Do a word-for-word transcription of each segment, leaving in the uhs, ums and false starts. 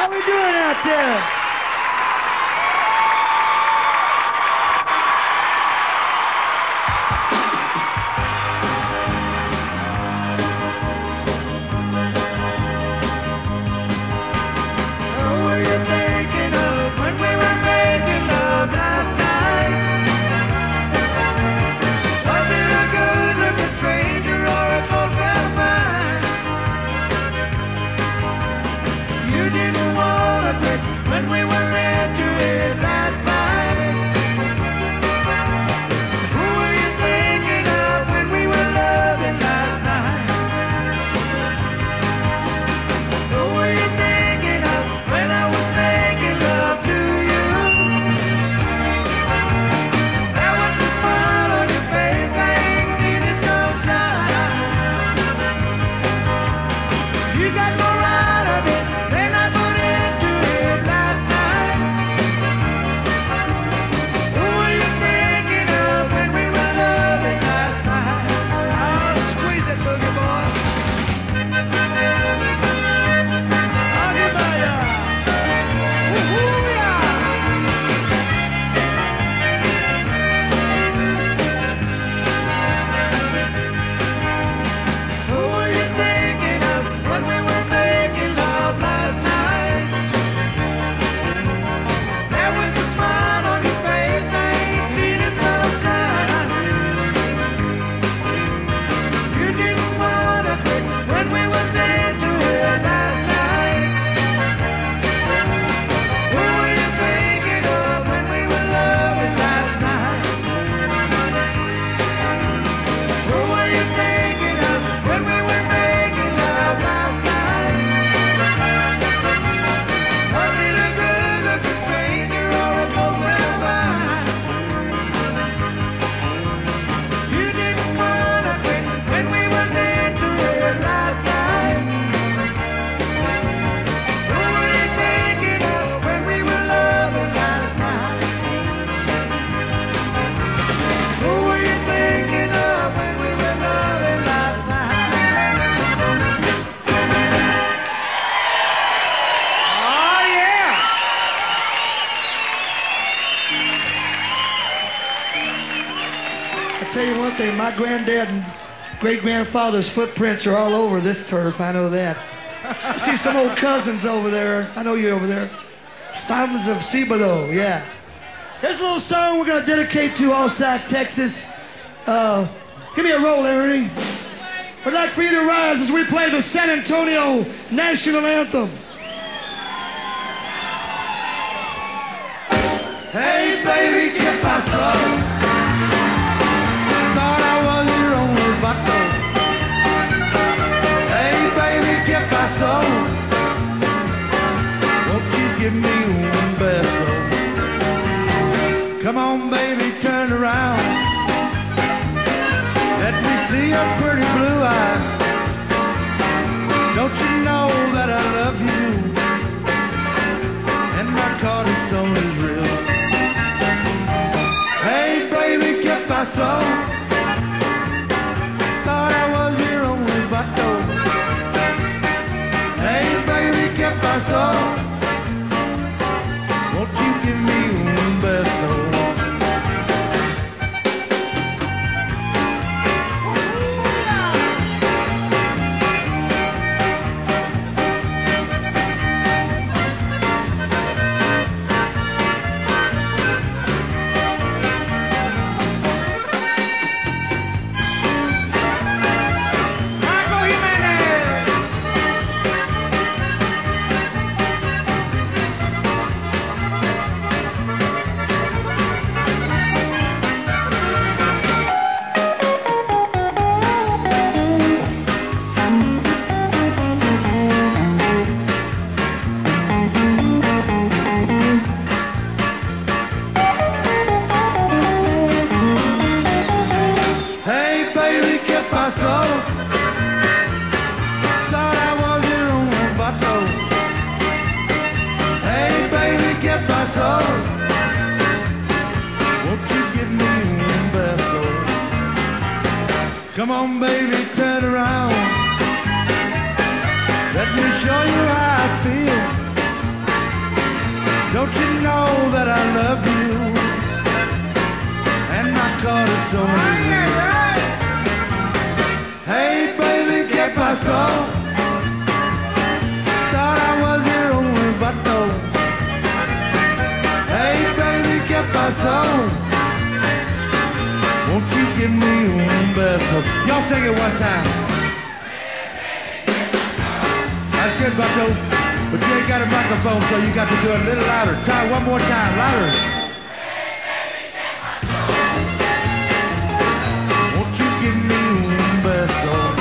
How we doing out there? Who were you thinking of when we were making love last night? Was it a good-looking stranger or a close friend of mine? You didn't wanna quit when we were into it last night. Who were you thinking of when we were loving last night? Who were you thinking of when I was making love to you? That was the smile on your face, I ain't seen it some time. You got more out of it than I put into it last night. Who were you thinking of when we were loving last night? Oh, squeeze it, boogie boy. I'll give it ya. Woo-hoo, yeah. Who were you thinking of when we were making love last night? There was a smile on your face, I ain't seen it some time. You didn't wanna quit when we was into it last night. Who were you thinking of when we were loving last night? Who were you thinking of when we were making love last night? Was it a good-looking stranger or a close friend of mine? You didn't wanna quit when we was into it last night. Who were you thinking of when we were loving last night? Who were you thinking of when we were loving last night? Oh, yeah! I tell you one thing, my granddad and great-grandfather's footprints are all over this turf, I know that. I see some old cousins over there. I know you're over there. Sons of Cibado, yeah. Here's a little song we're gonna dedicate to all South Texas. Uh, give me a roll, Ernie. I'd like for you to rise as we play the San Antonio National Anthem. Hey, baby, ¿qué pasó? Thought I was your only vato. Hey, baby, ¿qué pasó? Won't you give me un beso? Come on, baby, turn around. Let me see your pretty blue eyes. Don't you know that I love you? And my cortisone is real. Hey, baby, ¿qué pasó? Thought I was your only vato. Hey, baby, ¿qué pasó? Won't you give me un beso? Come on, baby, turn around. Let me show you how I feel. I love you, and my call is so new. Hey baby, ¿qué pasó? Thought I was your only vato. Hey baby, ¿qué pasó? Won't you give me un beso? Y'all sing it one time. That's good, Bucko. But you ain't got a microphone, so you got to do it a little louder. Try one more time, louder. Won't you give me un beso?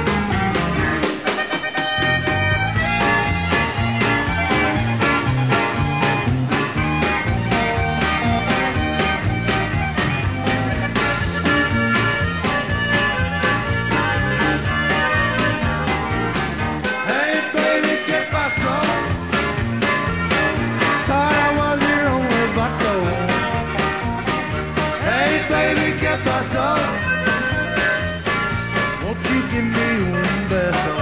Won't you give me un beso?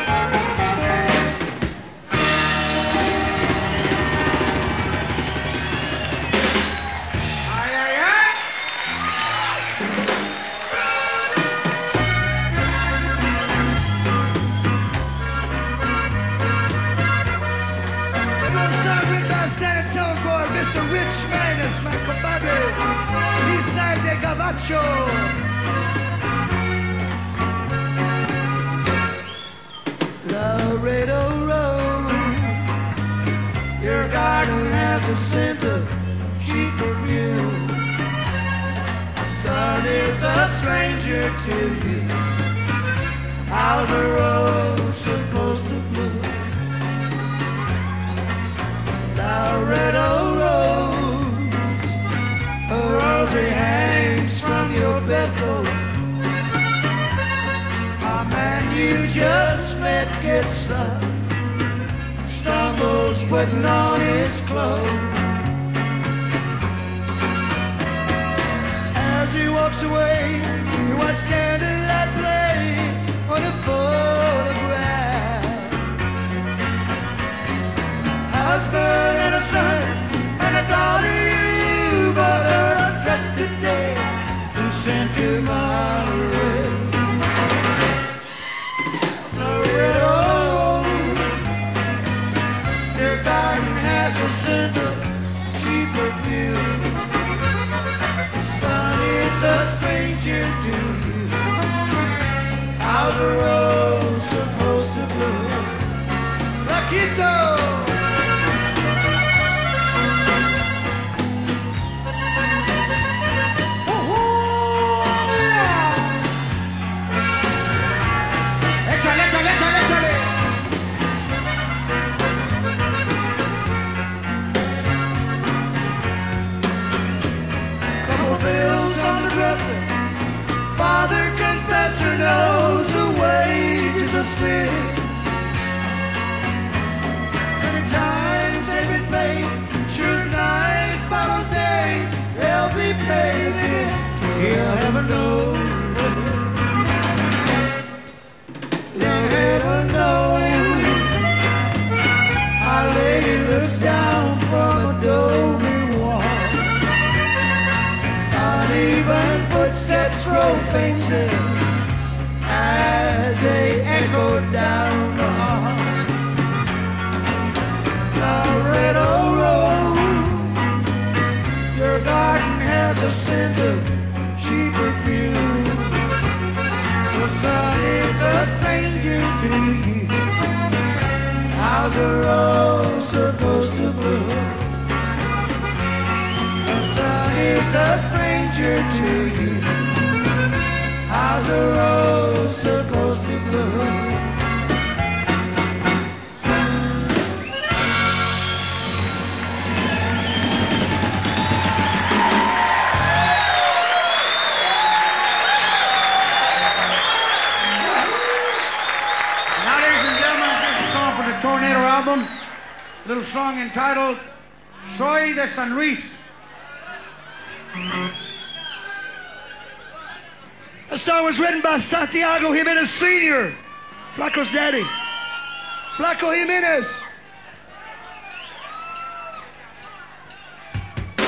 Ay, ay, ay. We're gonna start with our San Antonio boy, Mister Rich Manus, my compadre. East side de Gabacho. Laredo Road, your garden has a scent of cheap perfume. The sun is a stranger to you. How's the road supposed to bloom? Laredo Road, a rosary hangs from your bedpost. A man you just met gets stuck, stumbles putting on his clothes. As he walks away, you watch candlelight play on a photograph. Husband and a son and a daughter you both are undressed today to send to Monterey. Laredo, your garden has a scent of cheap perfume. The sun is a stranger to you. How's the rose supposed to bloom? Laquito! Father confessor knows the wages of sin. Many times they've been paid, sure as night follows day, they'll be paid again till heaven knows. Till heaven knows. Our Lady looks down from adobe wall. Uneven footsteps grow fainter as they echo down the hall. Laredo Road, your garden has a scent of cheap perfume. The sun is a stranger to you. How's a rose supposed to bloom? The sun is a stranger to you. How's a rose supposed to bloom? Now, ladies and gentlemen, this is a song from the Tornado album. A little song entitled Soy de San Luis. The song was written by Santiago Jimenez Senior, Flaco's daddy. Flaco Jimenez.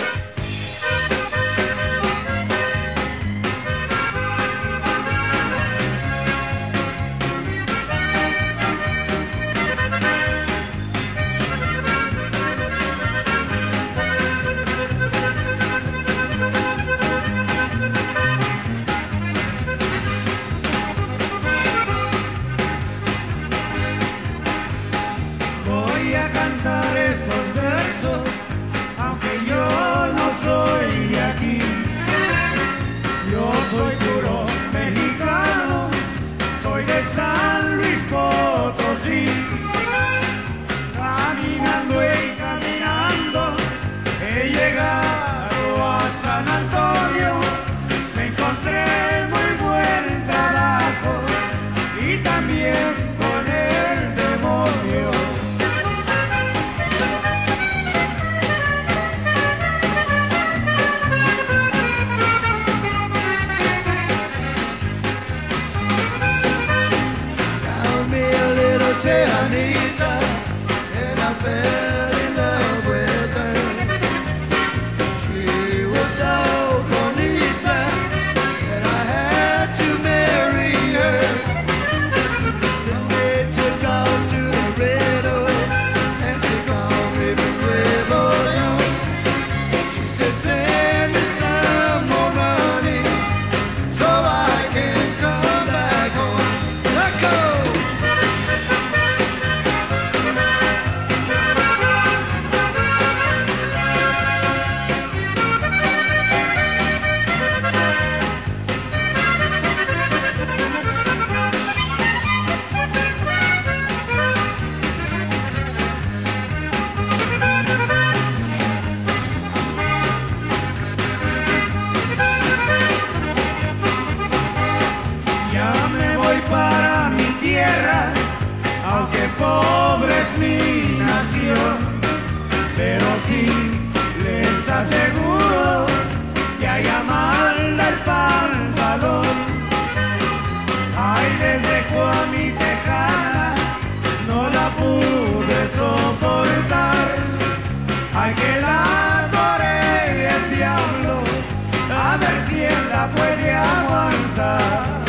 para mi tierra, aunque pobre es mi nación, pero sí les aseguro que hay manda el pantalón. Ay, desde Juan mi tejana no la pude soportar. Ay, que la coree el diablo, a ver si él la puede aguantar.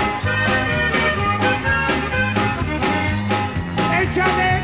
Échale.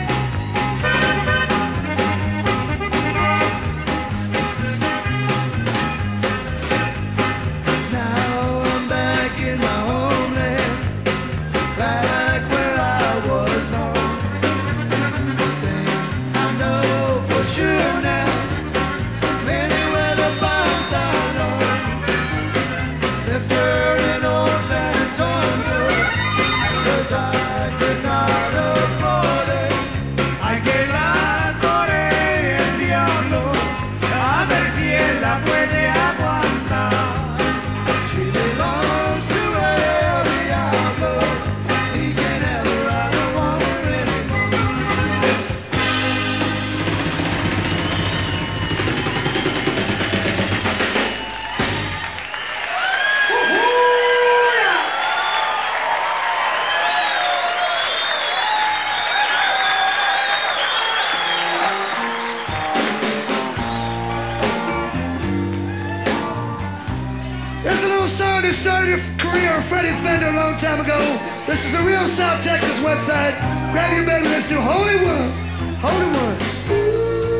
Now I'm back in my homeland, back where I was born. Thing I know for sure now, many were the bound down on. Left her in old San Antonio, 'cause I could not afford it. Hay que la coree el diablo, a ver si él la puede aguantar. She belongs to El Diablo, he can have her, I don't want her anymore. There's a little song that started your career of Freddie Fender a long time ago. This is a real South Texas West Side. Grab your baby, let's do Holy One. Holy One.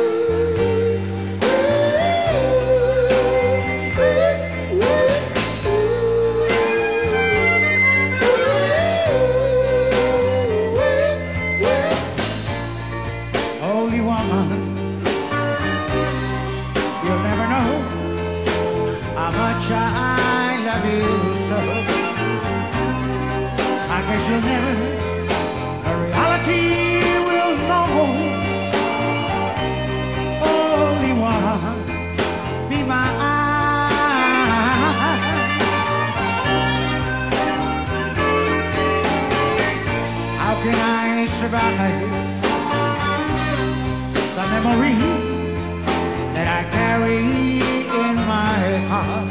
Holy woman, you'll never know how much I love you so. I guess you'll never, the reality will know. Holy one, be my eye. How can I survive the memory that I carry in my heart?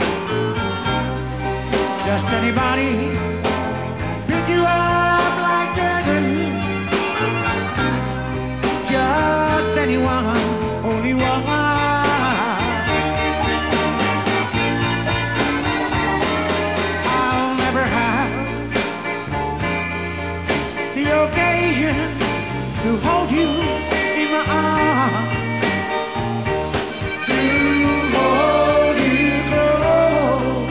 Just anybody pick you up like that. Just anyone, only one. I'll never have the occasion to hold you in my arms, to hold you close,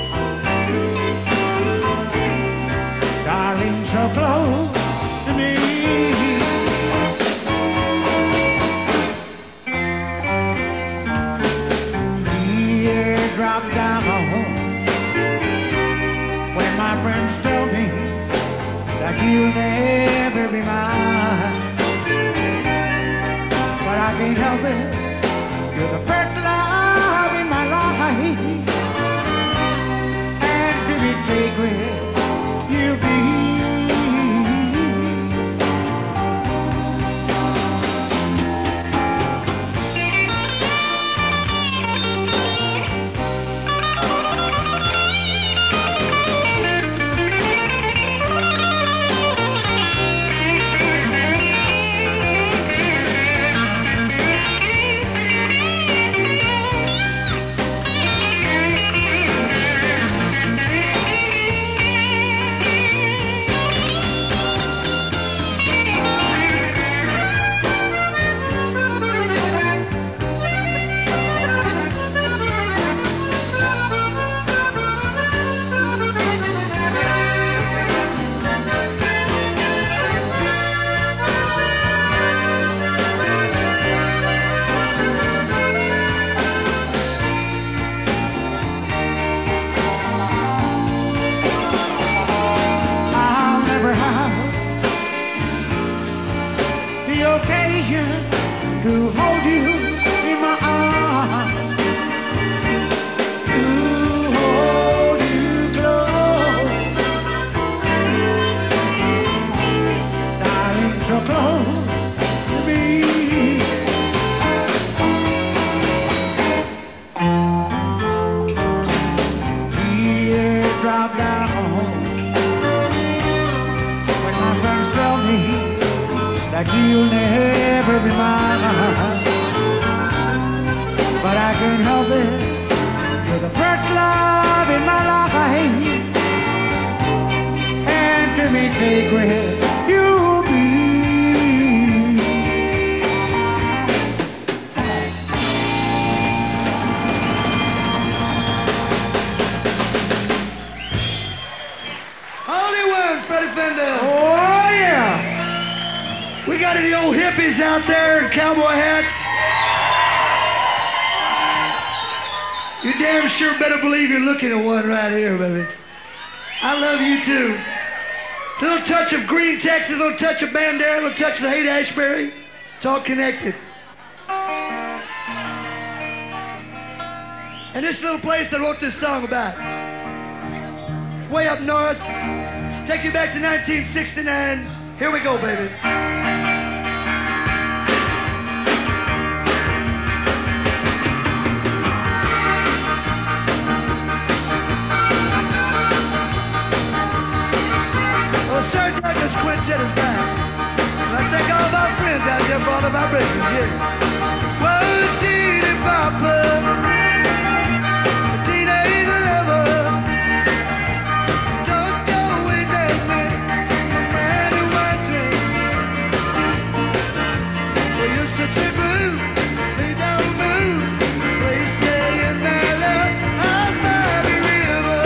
darling, so close to me. Teardrop down when my friends tell me that you'll never be mine. But I can't help it, you're the first love in my life, and to be sacred, you'll be. To hold you in my arms, to hold you close, like you'll never be mine. But I can't help it, you're the first love in my life, and to me sacred you'll be. Hollywood, Freddie Fender. Oh yeah! We got any old hippies out there in cowboy hats? You damn sure better believe you're looking at one right here, baby. I love you too. A little touch of Green, Texas, a little touch of Bandera, a little touch of the Haight-Ashbury. It's all connected. And this little place I wrote this song about. It's way up north. Take you back to nineteen sixty-nine. Here we go, baby. Sir Douglas Quintet is back. And I thank all of our friends out there for all of our bridges, yeah. Whoa, teeny papa, teenage lover, don't go away, that man, my man who I drink. Well, you're such a groove, they don't move, they stay in their love, I'll buy the river.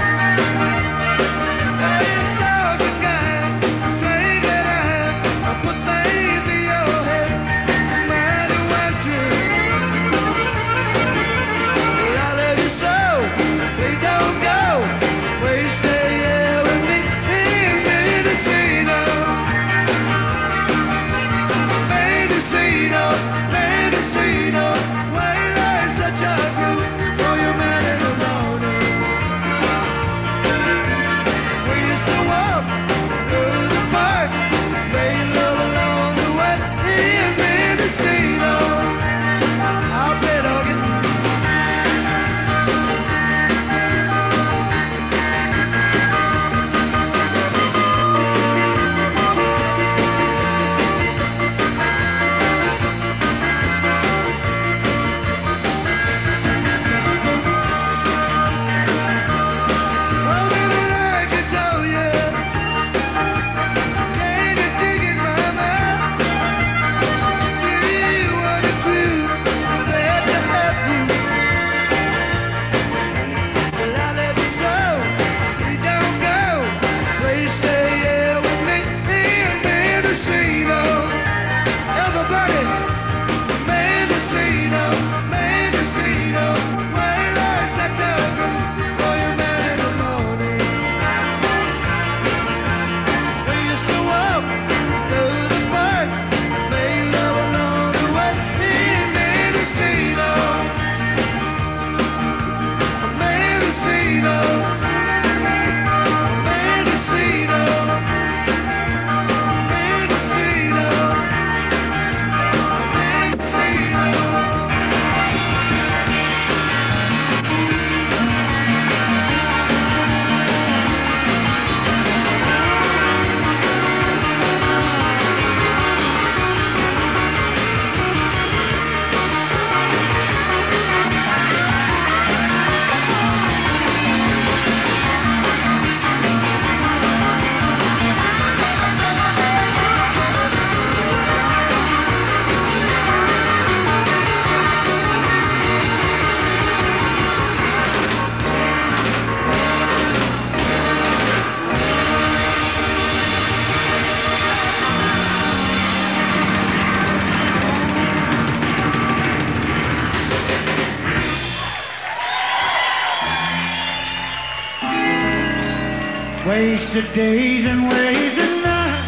Wasted days and wasted nights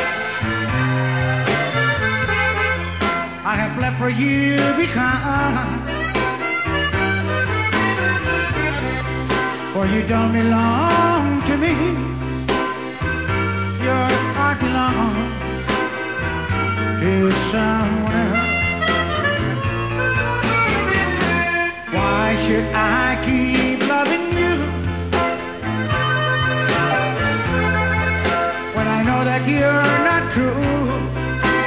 I have left for you behind. For you don't belong to me, your heart belongs to someone else. Why should I keep loving you when I know that you're not true?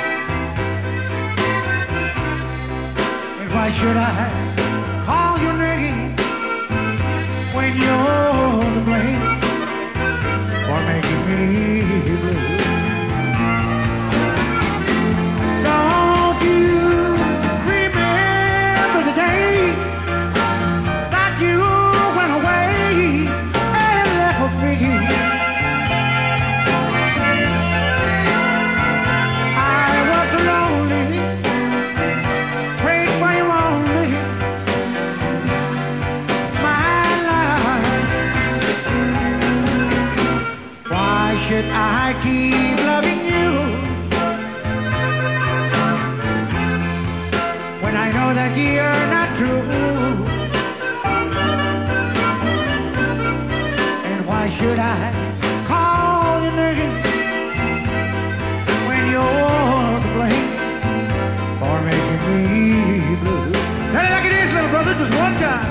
Why should I call your name when you're to blame for making me blue? Don't you remember the day that you went away and left me? I was lonely, prayed for you only, my life. Why should I keep loving you when I know that you're not true? And why should I call your name when you're to blame for making me blue? Tell it like it is, little brother, just one time.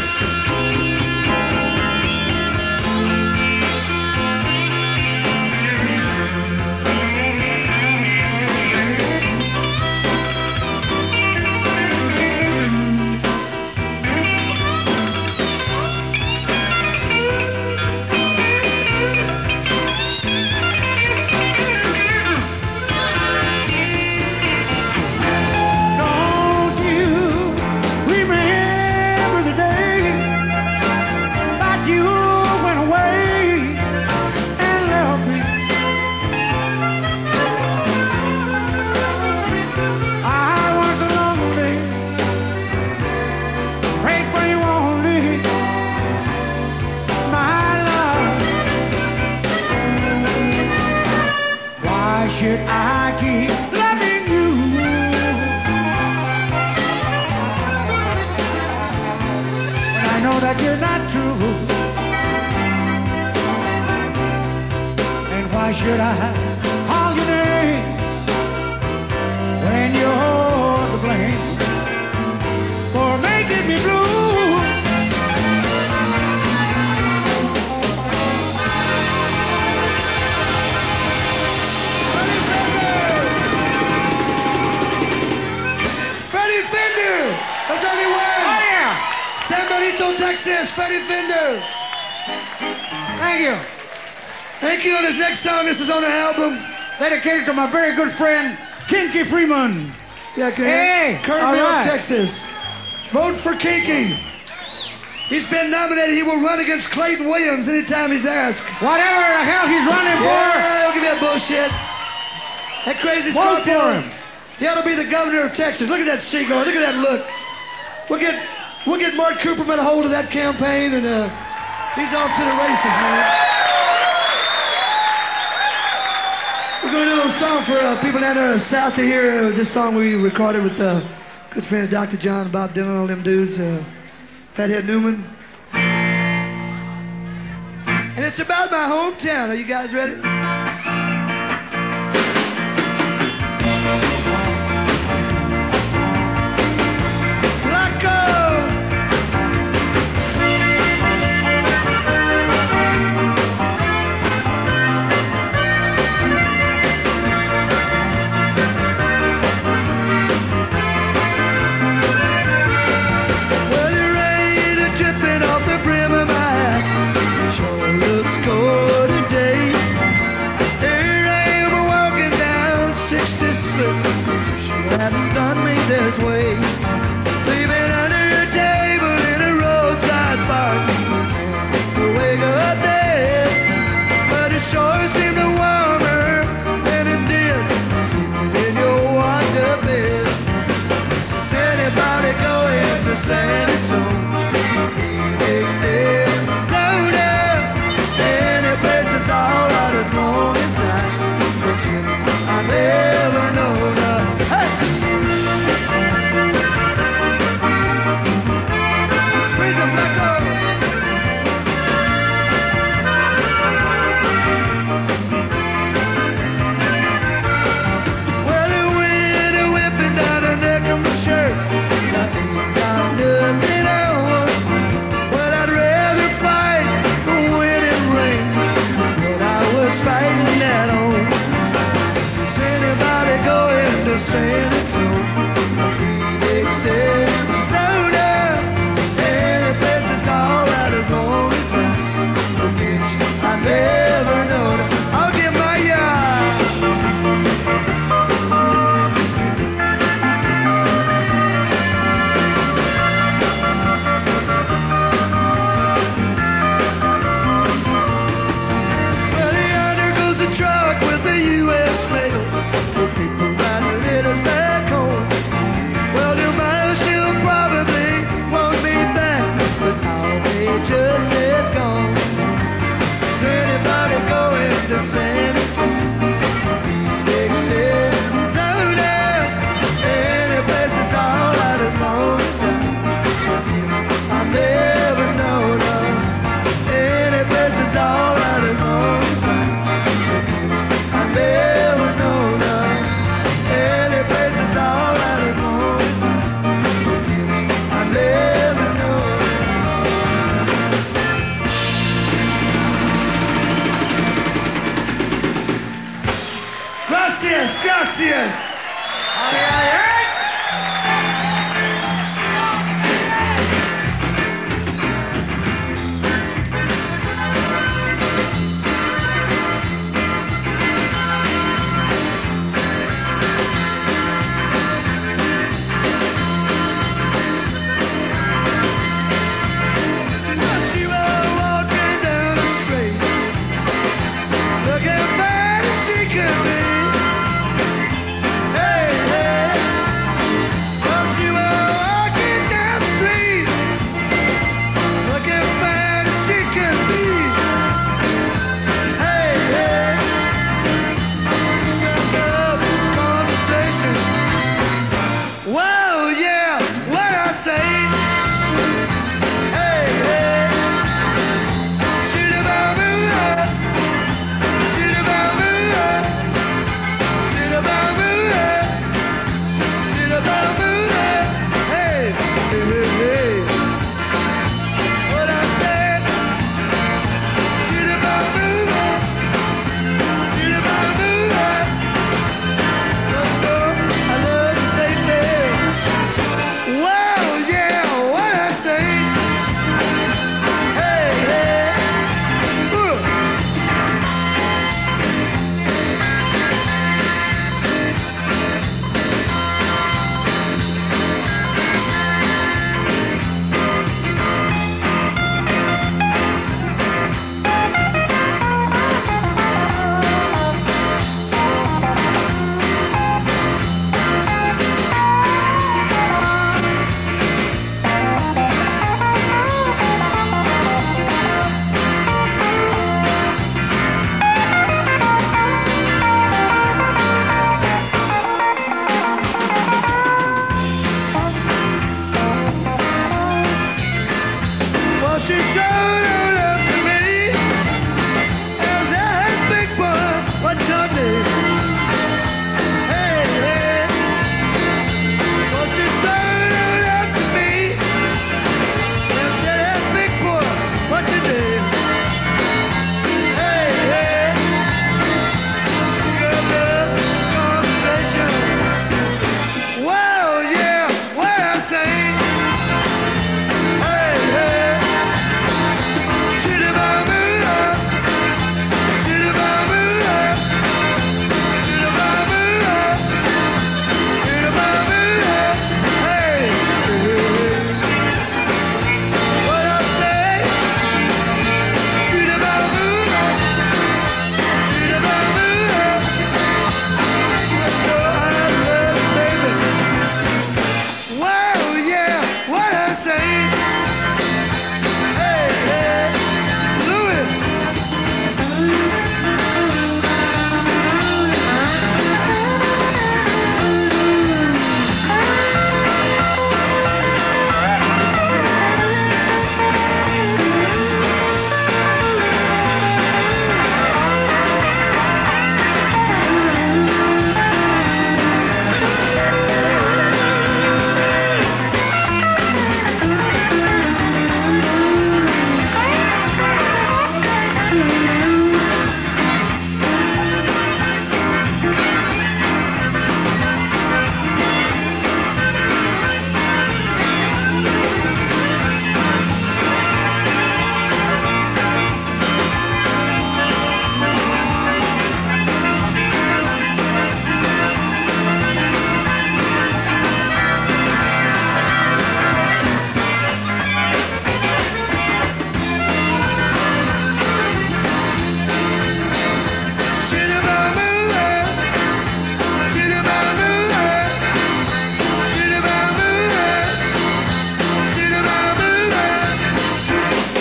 Don't you remember the day that you went away and left me? I was lonely, prayed for you only, my love. Why should I keep loving you when I know that you're not true? And why should I call your name when you're to blame for making me blue? Freddie Fender! That's only one! Oh yeah! San Benito, Texas, Freddie Fender. Thank you. Thank you. On his next song, this is on the album. Dedicated to my very good friend Kinky Freeman. Yeah, okay. Hey, Kerrville, all right. Texas. Vote for Kinky. He's been nominated. He will run against Clayton Williams anytime he's asked. Whatever the hell he's running Yeah, don't give me that bullshit. That crazy Vote for Scorpio. him. He ought to be the governor of Texas. Look at that cigar. Look at that look. We'll get we'll get Mark Cooperman a hold of that campaign, and uh, he's off to the races, man. We're going to do a little song for uh, people down there south to hear. Uh, this song we recorded with uh, good friends Doctor John, Bob Dylan, all them dudes, uh, Fathead Newman. And it's about my hometown. Are you guys ready? Well, the rain is dripping off the brim of my hat. It sure looks cold today. Here I am walking down sixty-six. She hadn't done me this way. Sleeping under a table in a roadside park. To wake up there, but it sure seemed warmer than it did sleeping in your water bed. Is anybody going to San Antonio, Phoenix, Arizona? Any place is all right as long as I'm looking. I never know now. Hey! Squeeze the black over. Well, the wind is whipping down the neck of my shirt. I ain't got nothing on. Well, I'd rather fight the wind and rain, but I was fighting that on. Is anybody going to San Antonio, Phoenix, Arizona? Gracias, gracias. Ay, ay, ay. But she was walking down the street, looking bad as she could be. Hey, hey. But she was walking down the street, looking bad as she could be. Hey, hey. Love conversation. Whoa, yeah, what I say. Hey, hey. Shoo-da-ba-boo-da. Shoo-da-ba-boo-da. Shoo-da-ba-boo-da. Shoo-da-ba-boo-da. Hey, hey, hey, hey. What I said. Shoo-da-ba-boo-da. Shoo-da-ba-boo-da. I love you, baby. Wow, yeah, what I say. Hey, hey. Ooh. Well, she showed up to me, and that big boy, what's your name? Hey, hey. Well, she showed up to me, and said, hey, big boy, what's your name? Hey, hey. Good love conversation. Wow, yeah, what I say. Hey, hey. Shoo-da-ba-boo-da. Shoo-da-ba-boo-da. Shoo-da-ba-boo-da. Shoo-da-ba-boo-da. Hey, hey, hey. What I say? Shoo-da-ba-boo-da. Shoo-da-ba-boo-da. I know I love you, baby. Wow, yeah, what I say? Hey, hey, Louis. Shoo-da-ba-boo-da. Shoo-da-ba-boo-da. Shoo-da-ba-boo-da. Shoo-da-ba-boo-da.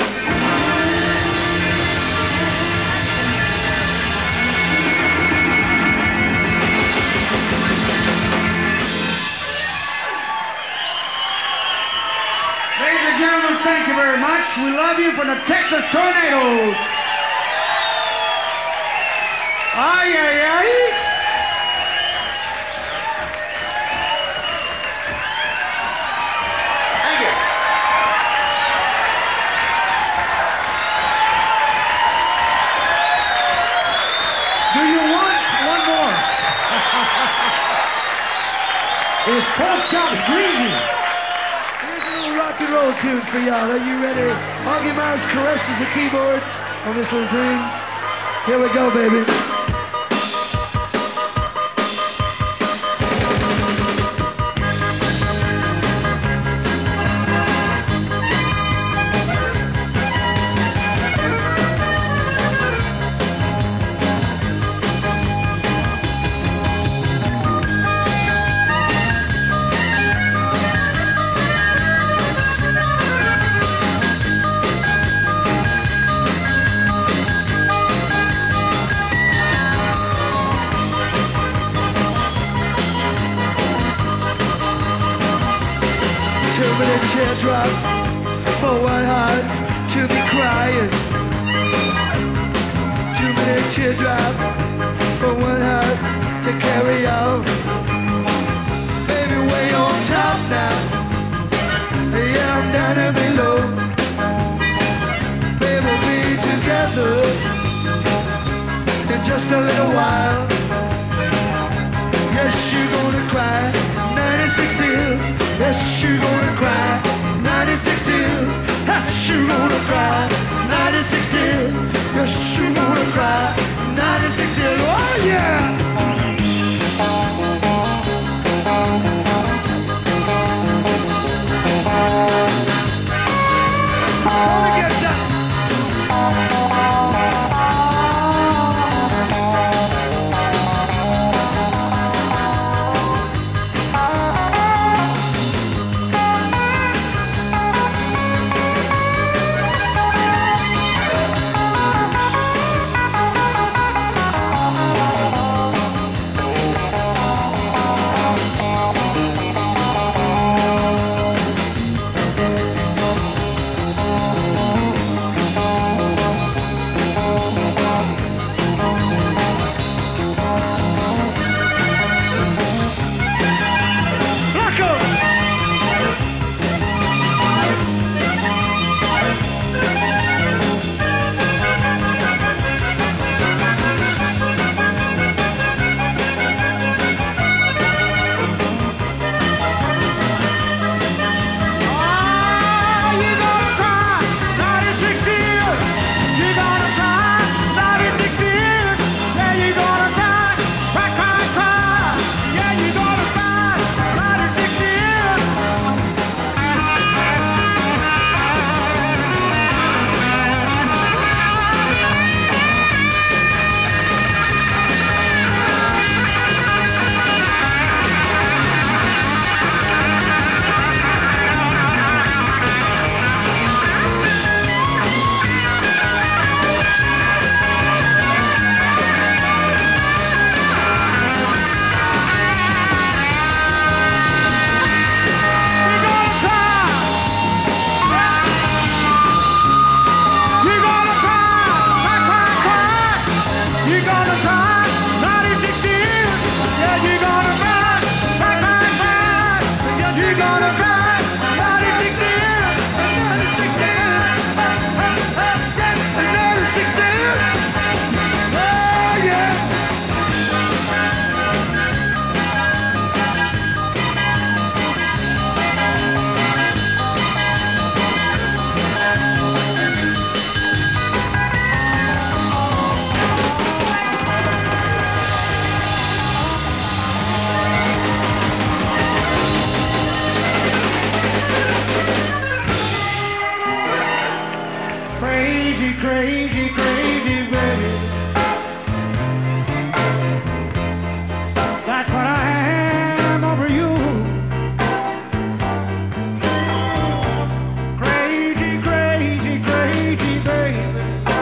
Ladies and gentlemen, thank you very much. We love you from the Texas Tornadoes. Ay, ay, ay. Thank you. Do you want one more? Is pork chops greasy? Here's a little rock and roll tune for y'all. Are you ready? Augie Miles caresses the keyboard on this little thing. Here we go, baby. Two-minute teardrop for one heart to be crying. Two-minute teardrop for one heart to carry on. Baby, way on top now. Yeah, I'm down and below. Baby, we'll be together in just a little while. Yes, you're gonna cry ninety-six tears. Yes, you're gonna cry ninety-six tears. Yes, you're gonna cry ninety-six tears. Yes, you're gonna cry ninety-six tears. Oh yeah! Only get down. Crazy, crazy, baby. That's what I am over you. Crazy, crazy, crazy, baby.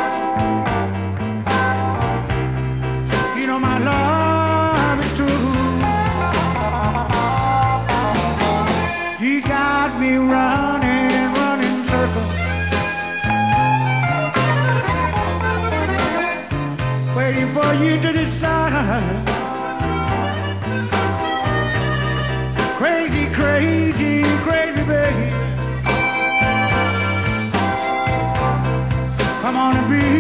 You know my love is true. You got me running, running circles. Waiting for you to decide. Crazy, crazy, crazy, baby. Come on and be